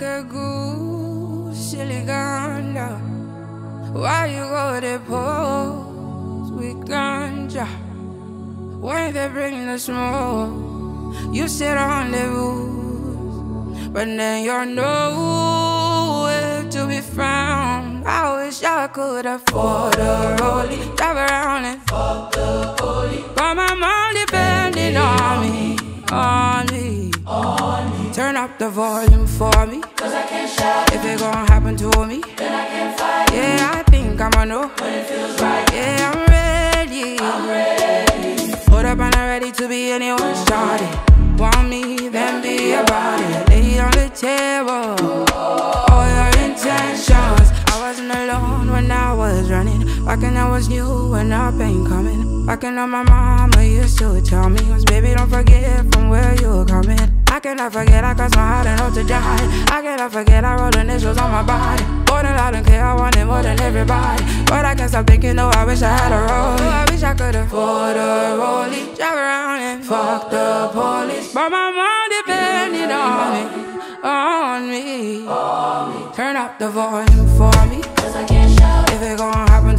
like a goose, silly ganja. Why you go to pose with ganja? Why they bring the smoke? You sit on the roof, but then you're nowhere to be found. I wish I could afford a rollie, drive around and fuck the police, but my mom depending on me, on me. Turn up the volume for me, 'cause I can't shout. If it gon' happen to me, then I can't fight. Yeah, I think I'ma know when it feels right. Yeah, I'm ready. Put up and I'm ready to be anyone's started. Want me, then be about it. Lay on the table, all your intentions. I wasn't alone when I was running. Back when I was new, when I ain't coming. Back when my mama used to tell me, was baby, don't forget from where you're coming. I cannot forget I crossed my heart and hope to die. I cannot forget I wrote initials on my body. More than loud and clear, I want it more than everybody. But I can't stop thinking, no, I wish I had a rollie. I wish I could afford a rollie, drive around and fuck the police, but my mom depended on me, on me. Turn up the volume for me, 'cause I can't shout. If it gon' happen